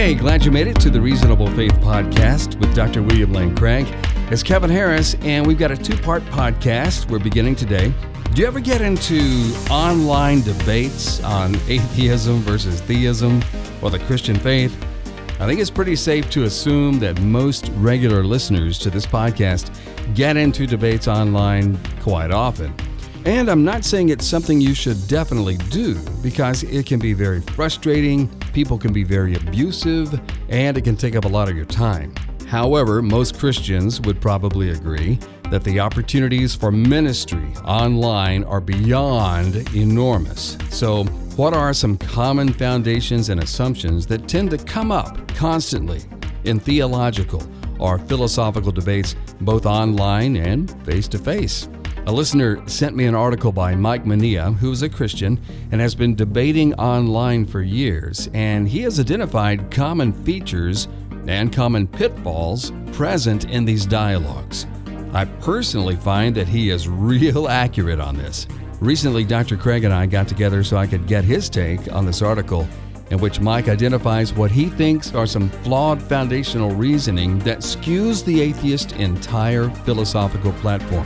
Hey, glad you made it to the Reasonable Faith Podcast with Dr. William Lane Craig. It's Kevin Harris, and we've got a two-part podcast we're beginning today. Do you ever get into online debates on atheism versus theism or the Christian faith? I think it's pretty safe to assume that most regular listeners to this podcast get into debates online quite often. And I'm not saying it's something you should definitely do, because it can be very frustrating, people can be very abusive, and it can take up a lot of your time. However, most Christians would probably agree that the opportunities for ministry online are beyond enormous. So, what are some common foundations and assumptions that tend to come up constantly in theological or philosophical debates, both online and face-to-face? A listener sent me an article by Mike Mania, who is a Christian and has been debating online for years, and he has identified common features and common pitfalls present in these dialogues. I personally find that he is real accurate on this. Recently, Dr. Craig and I got together so I could get his take on this article, in which Mike identifies what he thinks are some flawed foundational reasoning that skews the atheist's entire philosophical platform.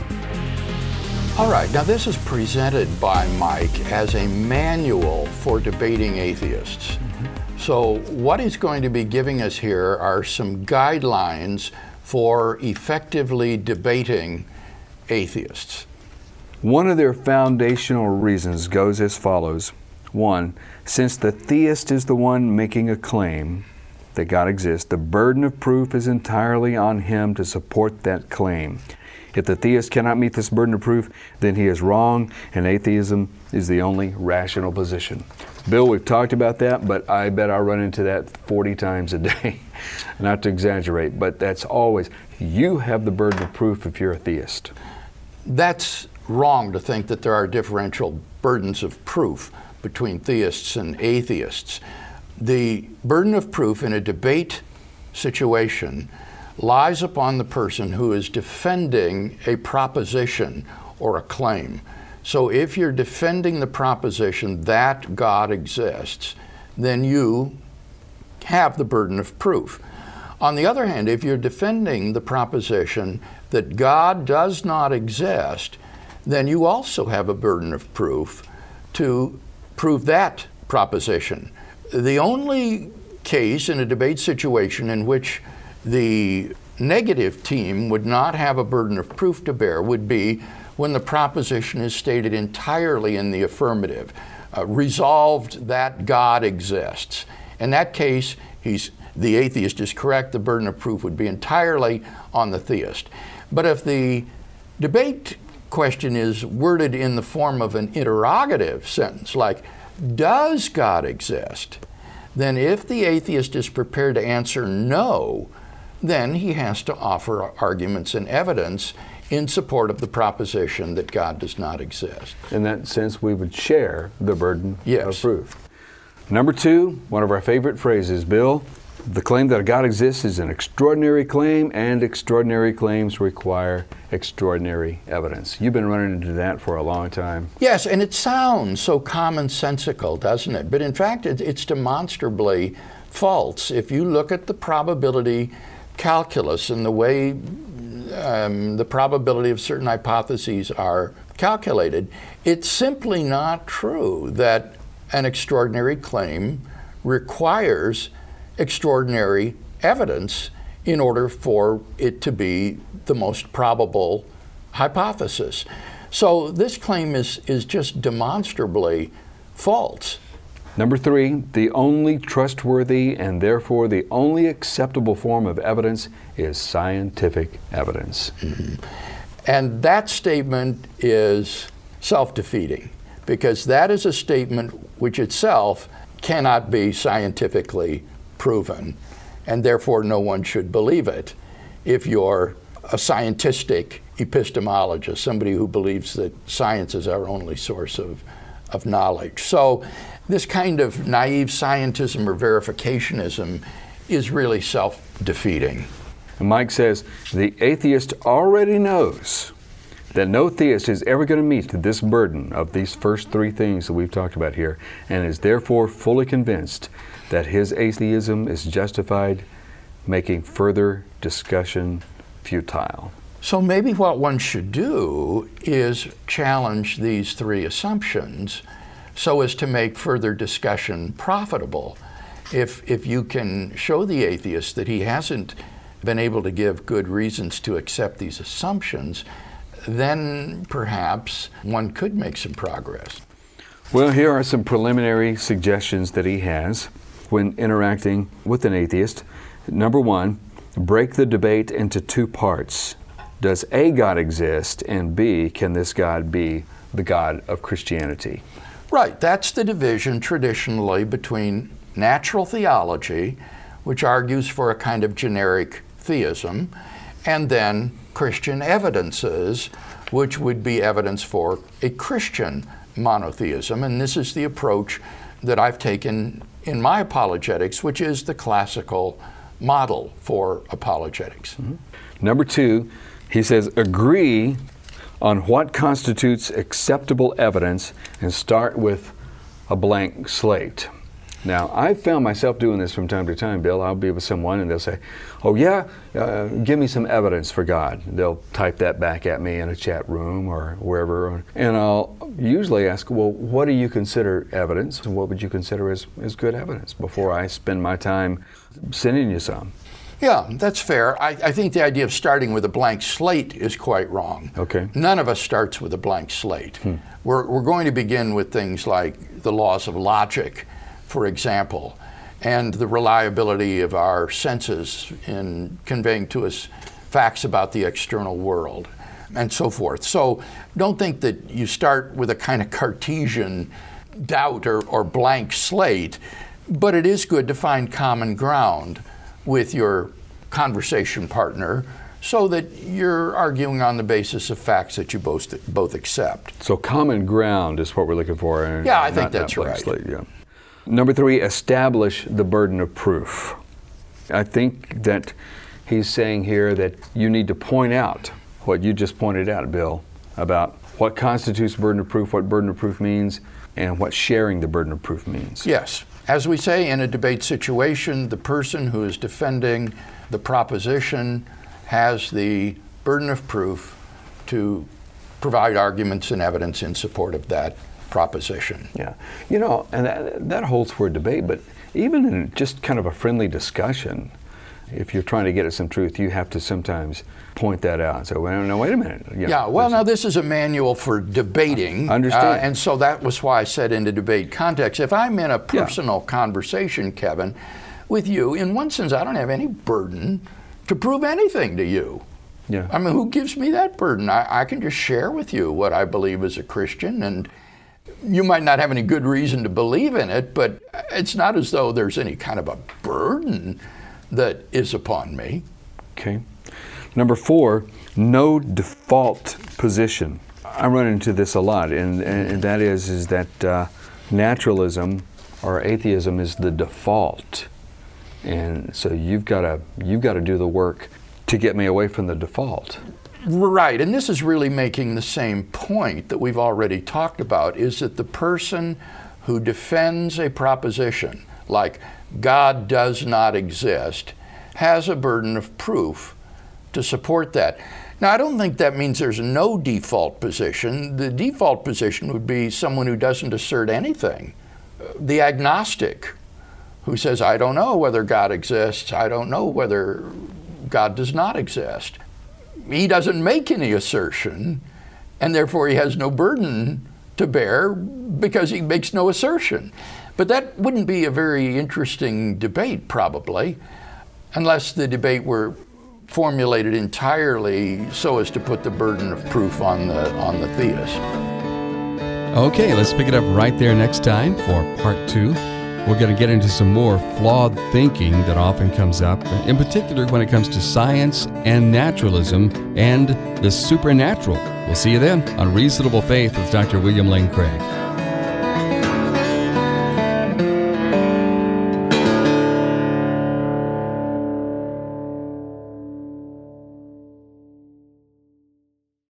All right, now this is presented by Mike as a manual for debating atheists. So what he's going to be giving us here are some guidelines for effectively debating atheists. One of their foundational reasons goes as follows. 1, since the theist is the one making a claim that God exists, the burden of proof is entirely on him to support that claim. If the theist cannot meet this burden of proof, then he is wrong, and atheism is the only rational position. Bill, we've talked about that, but I bet I'll run into that 40 times a day. Not to exaggerate, but that's always, you have the burden of proof if you're a theist. That's wrong to think that there are differential burdens of proof between theists and atheists. The burden of proof in a debate situation lies upon the person who is defending a proposition or a claim. So if you're defending the proposition that God exists, then you have the burden of proof. On the other hand, if you're defending the proposition that God does not exist, then you also have a burden of proof to prove that proposition. The only case in a debate situation in which the negative team would not have a burden of proof to bear would be when the proposition is stated entirely in the affirmative, resolved that God exists. In that case, the atheist is correct, the burden of proof would be entirely on the theist. But if the debate question is worded in the form of an interrogative sentence, like, does God exist? Then if the atheist is prepared to answer no, then he has to offer arguments and evidence in support of the proposition that God does not exist. In that sense, we would share the burden Yes. of proof. Number 2, one of our favorite phrases, Bill, the claim that God exists is an extraordinary claim, and extraordinary claims require extraordinary evidence. You've been running into that for a long time. Yes, and it sounds so commonsensical, doesn't it? But in fact, it's demonstrably false. If you look at the probability calculus and the way the probability of certain hypotheses are calculated, it's simply not true that an extraordinary claim requires extraordinary evidence in order for it to be the most probable hypothesis. So this claim is just demonstrably false. Number 3, the only trustworthy and therefore the only acceptable form of evidence is scientific evidence. Mm-hmm. And that statement is self-defeating, because that is a statement which itself cannot be scientifically proven, and therefore no one should believe it if you're a scientistic epistemologist, somebody who believes that science is our only source of knowledge. So this kind of naive scientism or verificationism is really self-defeating. And Mike says, the atheist already knows that no theist is ever going to meet this burden of these first three things that we've talked about here, and is therefore fully convinced that his atheism is justified, making further discussion futile. So maybe what one should do is challenge these three assumptions so as to make further discussion profitable. If you can show the atheist that he hasn't been able to give good reasons to accept these assumptions, then perhaps one could make some progress. Well, here are some preliminary suggestions that he has when interacting with an atheist. Number one, break the debate into two parts. Does A God exist? And B, can this God be the God of Christianity? Right, that's the division traditionally between natural theology, which argues for a kind of generic theism, and then Christian evidences, which would be evidence for a Christian monotheism. And this is the approach that I've taken in my apologetics, which is the classical model for apologetics. Mm-hmm. Number two, he says, agree on what constitutes acceptable evidence and start with a blank slate. Now, I've found myself doing this from time to time, Bill. I'll be with someone and they'll say, oh yeah, give me some evidence for God. They'll type that back at me in a chat room or wherever. And I'll usually ask, well, what do you consider evidence? And what would you consider as good evidence before I spend my time sending you some? Yeah, that's fair. I think the idea of starting with a blank slate is quite wrong. Okay. None of us starts with a blank slate. We're going to begin with things like the laws of logic, for example, and the reliability of our senses in conveying to us facts about the external world, and so forth. So don't think that you start with a kind of Cartesian doubt or blank slate, but it is good to find common ground with your conversation partner so that you're arguing on the basis of facts that you both accept. So common ground is what we're looking for. Yeah, I think that's right. Slate, yeah. Number three, establish the burden of proof. I think that he's saying here that you need to point out what you just pointed out, Bill, about what constitutes burden of proof, what burden of proof means, and what sharing the burden of proof means. Yes. As we say, in a debate situation, the person who is defending the proposition has the burden of proof to provide arguments and evidence in support of that proposition. Yeah. You know, and that holds for a debate, but even in just kind of a friendly discussion, if you're trying to get at some truth, you have to sometimes point that out and say, well, no, wait a minute. Now this is a manual for debating. Understand. And so that was why I said in the debate context, if I'm in a personal conversation, Kevin, with you, in one sense, I don't have any burden to prove anything to you. Yeah. I mean, who gives me that burden? I can just share with you what I believe as a Christian, and you might not have any good reason to believe in it, but it's not as though there's any kind of a burden that is upon me. Okay. Number four, no default position. I run into this a lot, and that is that naturalism or atheism is the default, and so you've got to do the work to get me away from the default. Right, and this is really making the same point that we've already talked about, is that the person who defends a proposition like God does not exist has a burden of proof to support that. Now, I don't think that means there's no default position. The default position would be someone who doesn't assert anything. The agnostic who says, I don't know whether God exists, I don't know whether God does not exist. He doesn't make any assertion, and therefore he has no burden to bear because he makes no assertion. But that wouldn't be a very interesting debate, probably, unless the debate were formulated entirely so as to put the burden of proof on the theist. Okay, let's pick it up right there next time for part 2. We're going to get into some more flawed thinking that often comes up, in particular when it comes to science and naturalism and the supernatural. We'll see you then on Reasonable Faith with Dr. William Lane Craig.